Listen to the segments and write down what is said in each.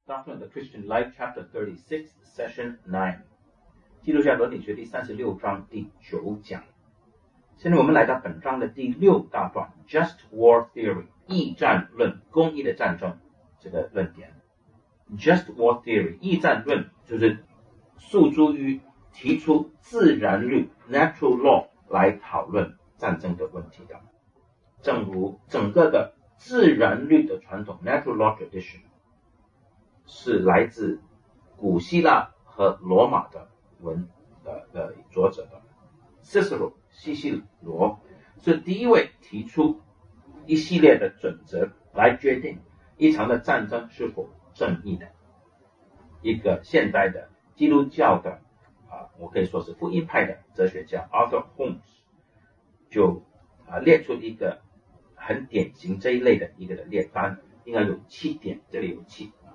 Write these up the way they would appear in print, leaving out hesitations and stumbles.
Doctrine of the Christian Life, Chapter 36, Session 9， 基督教伦理学第36章第9讲。现在我们来到本章的第6大段 ，Just War Theory， 义战论，公义的战争这个论点。Just War Theory， 义战论就是诉诸于提出自然律 （natural law） 来讨论战争的问题的。正如整个的自然律的传统 （natural law tradition） 是来自古希腊和罗马的作者的 Cicero 西西罗是第一位提出一系列的准则来决定一场的战争是否正义的。一个现代的基督教的我可以说是福音派的哲学家 Arthur Holmes 就列出一个很典型这一类的一个的列单，应该有7点，这里有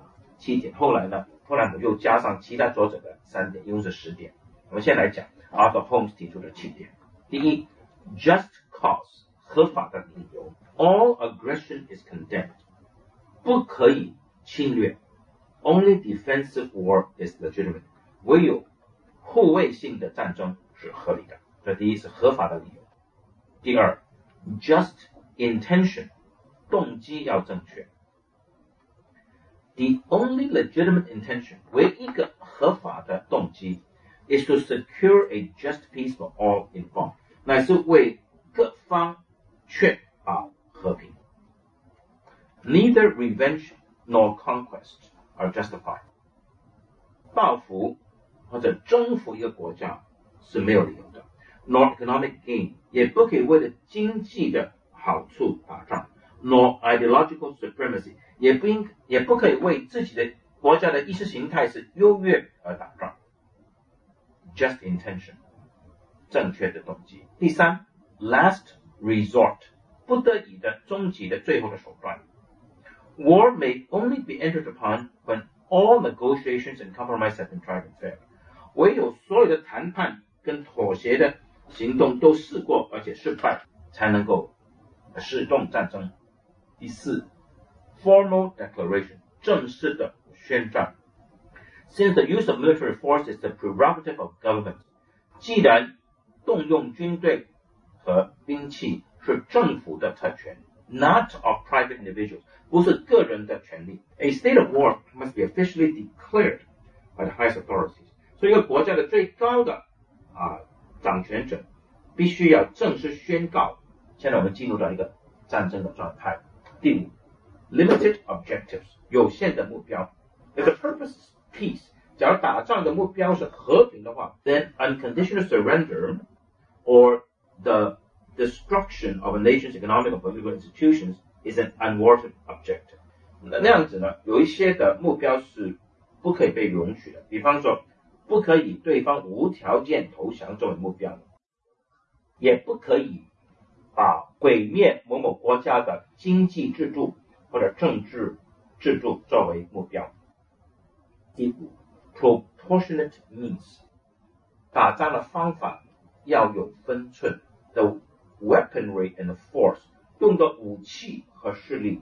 7点。后来我又加上其他作者的3点，一共是10点。我们先来讲 Arthur Holmes 提出的7点。第一 ，just cause 合法的理由 ，all aggression is condemned 不可以侵略 ，only defensive war is legitimate 唯有护卫性的战争是合理的。这第一是合法的理由。第二 ，just intention 动机要正确。The only legitimate intention 唯一一个合法的动机 is to secure a just peace for all involved 乃是为各方确保和平。Neither revenge nor conquest are justified 报复或者征服一个国家是没有理由的 nor economic gain 也不可以为了经济的好处打仗 nor ideological supremacy也不可以为自己的国家的意识形态是优越而打仗。Just intention 正确的动机。第三 last resort 不得已的终极的最后的手段。War may only be entered upon when all negotiations and compromise have been tried and failed 唯有所有的谈判跟妥协的行动都试过而且失败才能够始动战争。第四formal declaration 正式的宣战。Since the use of military force is the prerogative of government 既然动用军队和兵器是政府的特权 not of private individuals 不是个人的权利 A state of war must be officially declared by the highest authorities 所以一个国家的最高的掌权者必须要正式宣告现在我们进入到一个战争的状态。第五Limited objectives 有限的目标 If the purpose is peace 假如打仗的目标是和平的话 then unconditional surrender or the destruction of a nation's economic or political institutions is an unwarranted objective 那样子呢有一些的目标是不可以被容许的比方说不可以对方无条件投降作为目标也不可以毁灭某某国家的经济制度或者政治制度作为目标。第五 proportionate means 打仗的方法要有分寸 The weaponry and the force 用的武器和势力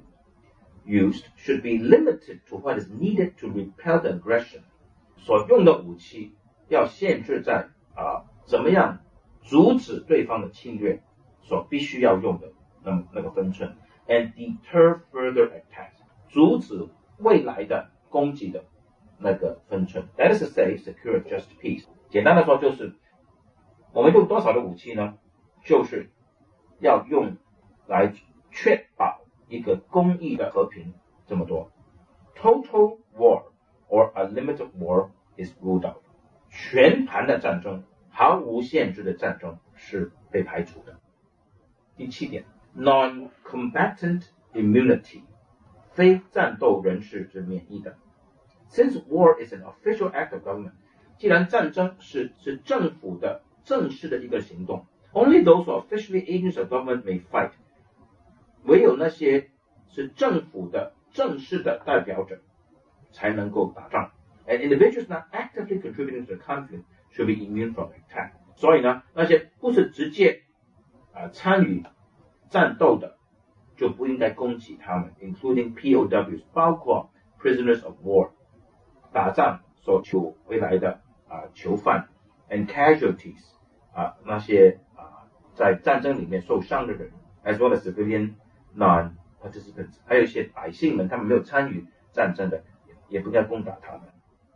used should be limited to what is needed to repel the aggression 所用的武器要限制在怎么样阻止对方的侵略所必须要用的那个分寸 and deter further attacks 阻止未来的攻击的那个分寸 That is to say secure just peace 简单的说就是我们用多少的武器呢就是要用来确保一个公义的和平这么多 Total war or a limited war is ruled out 全盘的战争毫无限制的战争是被排除的。第7点 non-combatant immunity 非战斗人士是免疫的 Since war is an official act of government 既然战争是政府的正式的一个行动 Only those who are officially agents of government may fight 唯有那些是政府的正式的代表者才能够打仗 And individuals not actively contributing to the conflict should be immune from attack 所以呢那些不是直接参与战斗的就不应该攻击他们 including POWs 包括 prisoners of war， 打仗所求回来的囚犯 and casualties， 那些在战争里面受伤的人 as well as civilian non-participants， 还有一些百姓们他们没有参与战争的，也不应该攻打他们。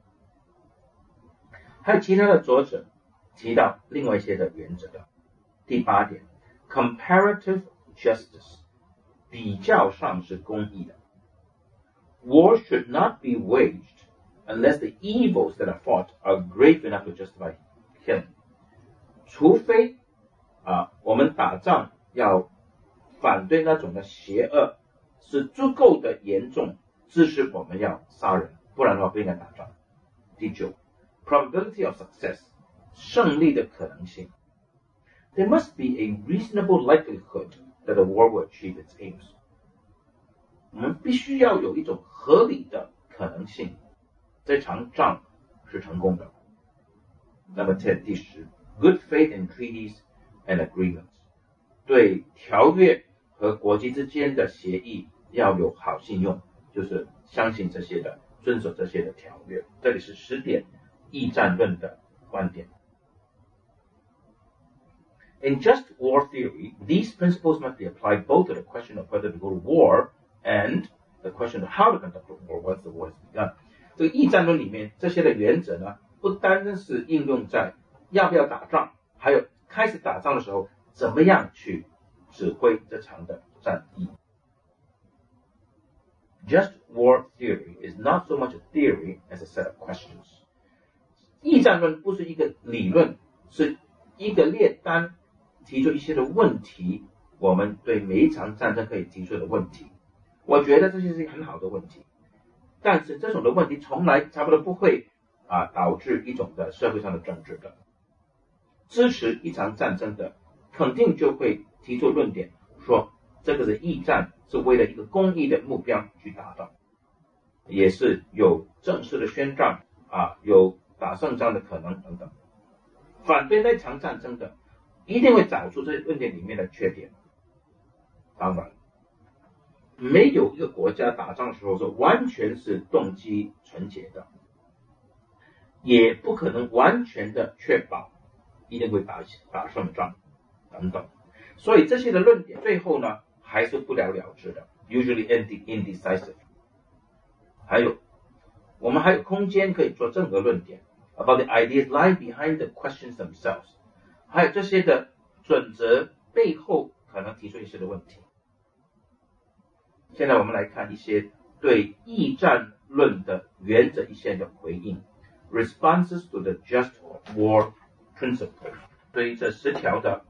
还有其他的作者提到另外一些的原则的。第8点 comparative justice， 比较上是公义的。War should not be waged unless the evils that are fought are grave enough to justify killing。 除非我们打仗要反对那种的邪恶是足够的严重，致使我们要杀人，不然的话不应该打仗。第9 probability of success， 胜利的可能性。There must be a reasonable likelihood that the war will achieve its aims。 我们必须要有一种合理的可能性，这场仗是成功的。Number 10， 第10 good faith in treaties and agreements， 对条约和国际之间的协议要有好信用，就是相信这些的，遵守这些的条约。这里是10点议战论的观点。In just war theory, these principles must be applied both to the question of whether to go to war and the question of how to conduct the war once the war has begun。 这个议战论里面这些的原则呢，不单单是应用在要不要打仗，还有开始打仗的时候怎么样去指挥这场的战役。Just war theory is not so much a theory as a set of questions。 议战论不是一个理论，是一个列单，提出一些的问题，我们对每一场战争可以提出的问题。我觉得这些是一个很好的问题，但是这种的问题从来差不多不会导致一种的社会上的政治的。支持一场战争的肯定就会提出论点，说这个是议战是为了一个公益的目标去达到，也是有正式的宣战有打胜仗的可能等等。反对那场战争的一定会找出这些论点里面的缺点。当然没有一个国家打仗的时候是完全是动机纯洁的，也不可能完全的确保一定会打胜仗等等。所以这些的论点最后呢还是不了了之的 usually indecisive。 还有我们还有空间可以做正的论点 about the ideas lie behind the questions themselves， 还有这些的准则背后可能提出一些的问题。现在我们来看一些对议战论的原则一些的回应 responses to the just war principle。 对于这10条的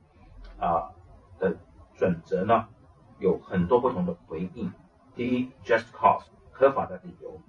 准则呢有很多不同的回应。第一 just cause， 合法的理由。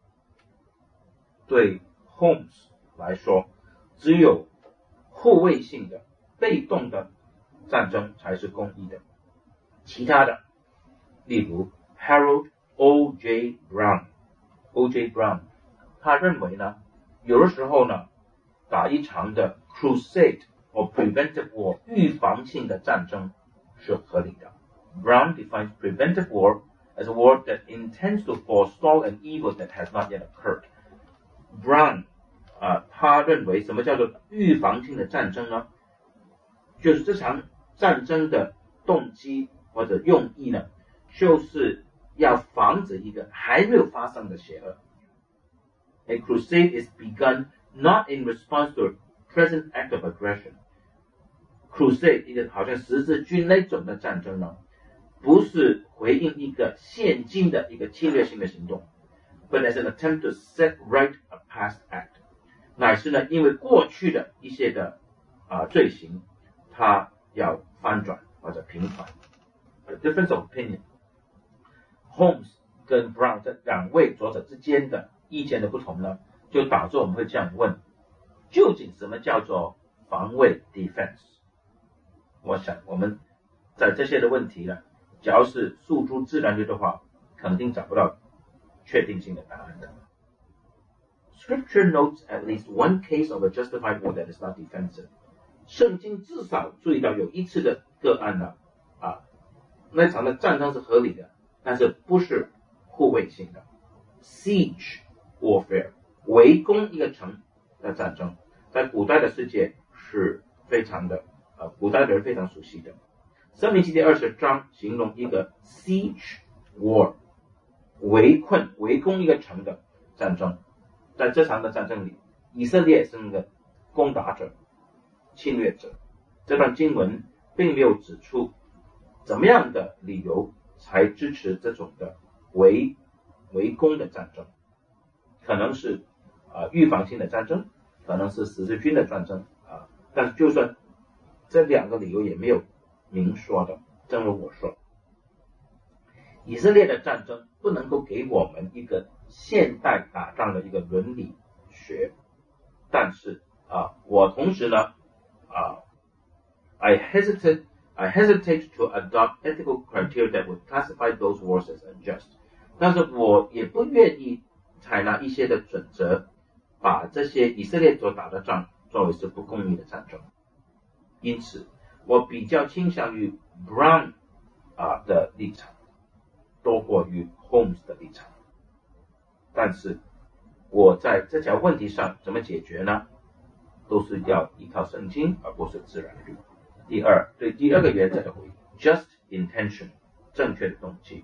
对 Holmes 来说，只有互卫性的被动的战争才是公义的。其他的例如 Harold O.J. Brown 他认为呢有的时候呢打一场的 crusade or preventive war 预防性的战争是合理的。 Brown defines preventive war as a war that intends to forestall an evil that has not yet occurred。 Brown他认为什么叫做预防性的战争呢？就是这场战争的动机或者用意呢就是要防止一个还没有发生的邪恶。 A crusade is begun not in response to a present act of aggression。 Crusade 一个好像十字军那种的战争呢不是回应一个现今的一个侵略性的行动， but as an attempt to set right a past act， 乃是呢因为过去的一些的罪行它要翻转或者平反。 A difference of opinion， Holmes 跟 Brown 这两位作者之间的意见的不同呢就导致我们会这样问，究竟什么叫做防卫 defense？ 我想我们在这些的问题呢只要是诉诸自然律的话肯定找不到确定性的答案的。 Scripture notes at least one case of a justified war that is not defensive。 圣经至少注意到有一次的个案呢那场的战争是合理的，但是不是护卫性的。 siege warfare， 围攻一个城的战争，在古代的世界是非常的古代的人非常熟悉的。申命记第20章形容一个 siege war， 围攻一个城的战争。在这场的战争里，以色列是那个攻打者、侵略者。这段经文并没有指出怎么样的理由才支持这种的围攻的战争，可能是预防性的战争，可能是十字军的战争但是就算这两个理由也没有明说的。正如我说，以色列的战争不能够给我们一个现代打仗的一个伦理学，但是我同时呢I hesitate to adopt ethical criteria that would classify those wars as unjust， 但是我也不愿意采纳一些的准则，把这些以色列所打的仗作为是不公义的战争。因此我比较倾向于 Brown 的立场多过于 Holmes 的立场。但是我在这条问题上怎么解决呢？都是要依靠圣经而不是自然律。对第二个原则的回应 just intention， 正确的动机。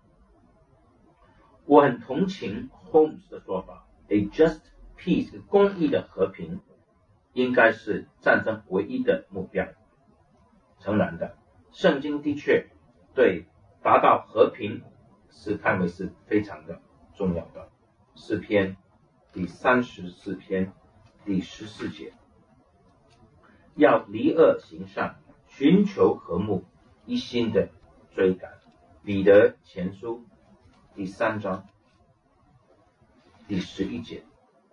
我很同情 Holmes 的说法， A just peace， 公义的和平应该是战争唯一的目标。诚然的，圣经的确对达到和平是看为是非常的重要的。诗篇第34篇第14节，要离恶行善，寻求和睦，一心的追赶。彼得前书第3章第11节，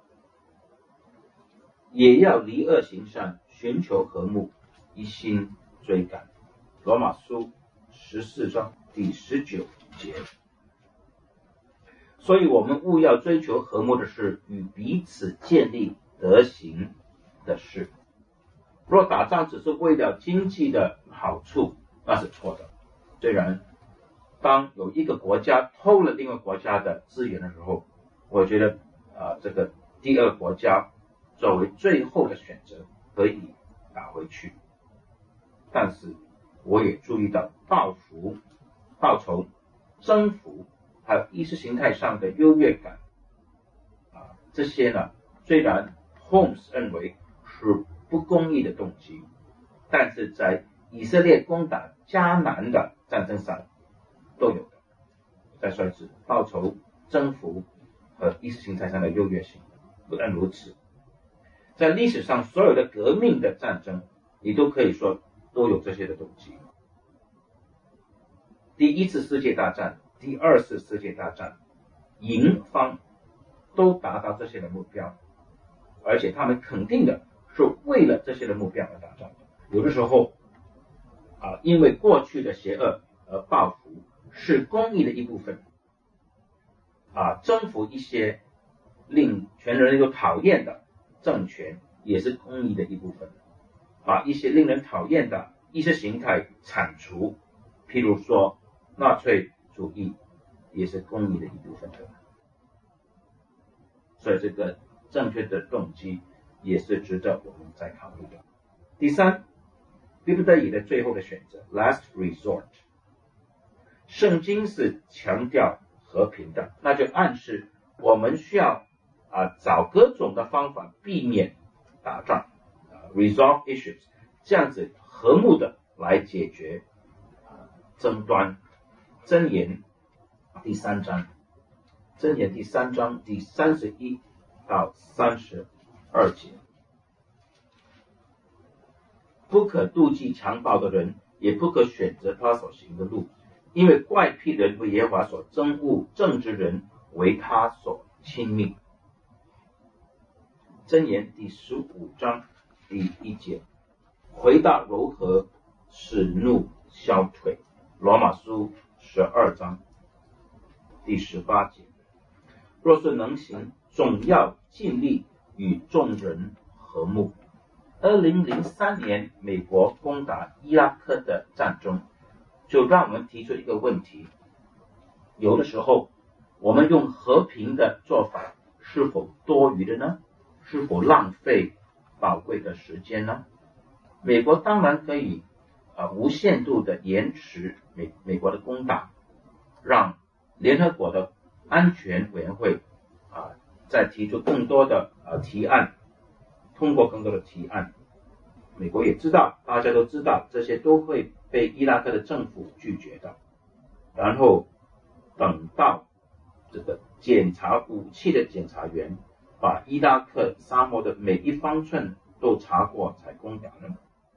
也要离恶行善，寻求和睦，一心追赶。罗马书14章第19节。所以我们务要追求和睦的事，与彼此建立德行的事。若打仗只是为了经济的好处，那是错的。虽然当有一个国家偷了另外国家的资源的时候，我觉得这个第二国家作为最后的选择可以打回去。但是我也注意到报仇、征服还有意识形态上的优越感这些呢，虽然 Holmes 认为是不公义的动机，但是在以色列攻打迦南的战争上都有的。再说一次，报仇、征服和意识形态上的优越性。不但如此，在历史上所有的革命的战争，你都可以说都有这些的动机。第一次世界大战、第二次世界大战，赢方都达到这些的目标，而且他们肯定的是为了这些的目标而打仗的。有的时候因为过去的邪恶而报复是公义的一部分征服一些令全人类都讨厌的政权也是公义的一部分，把一些令人讨厌的意识形态铲除，譬如说纳粹主义也是公义的一部分的。所以这个正确的动机也是值得我们再考虑的。第三，逼不得已的最后的选择 last resort。 圣经是强调和平的，那就暗示我们需要找各种的方法避免打仗resolve issues， 这样子和睦的来解决争端。箴言第3章，箴言第3章第31到32节，不可妒忌强暴的人，也不可选择他所行的路，因为怪僻人为耶和华所憎恶，正直人为他所亲密。箴言第15章第1节，回答柔和，使怒消退。罗马书12章第18节，若是能行，总要尽力与众人和睦。2003年美国攻打伊拉克的战争，就让我们提出一个问题，有的时候我们用和平的做法是否多余的呢？是否浪费宝贵的时间呢？美国当然可以无限度的延迟美国的攻打，让联合国的安全委员会再提出更多的提案，通过更多的提案。美国也知道，大家都知道，这些都会被伊拉克的政府拒绝的。然后等到这个检查武器的检查员把伊拉克沙漠的每一方寸都查过才攻打呢。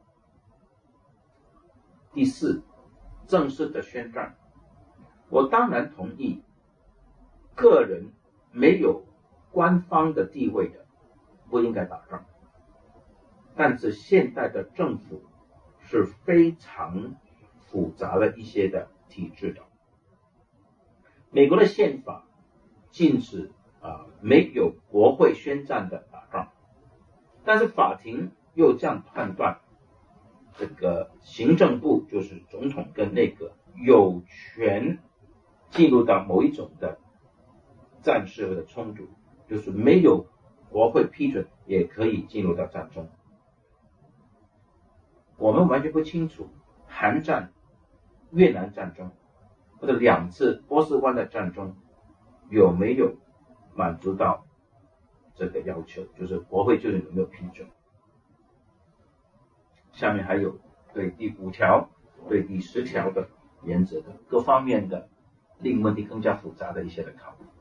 第四，正式的宣战。我当然同意，个人没有官方的地位的不应该打仗，但是现代的政府是非常复杂的一些的体制的。美国的宪法禁止没有国会宣战的打仗，但是法庭又这样判断，这个行政部就是总统跟内阁有权进入到某一种的战事的冲突，就是没有国会批准也可以进入到战争。我们完全不清楚韩战、越南战争或者2次波斯湾的战争有没有满足到这个要求，就是国会究竟有没有批准。下面还有对第5条、对第10条的原则的各方面的令问题更加复杂的一些的考虑。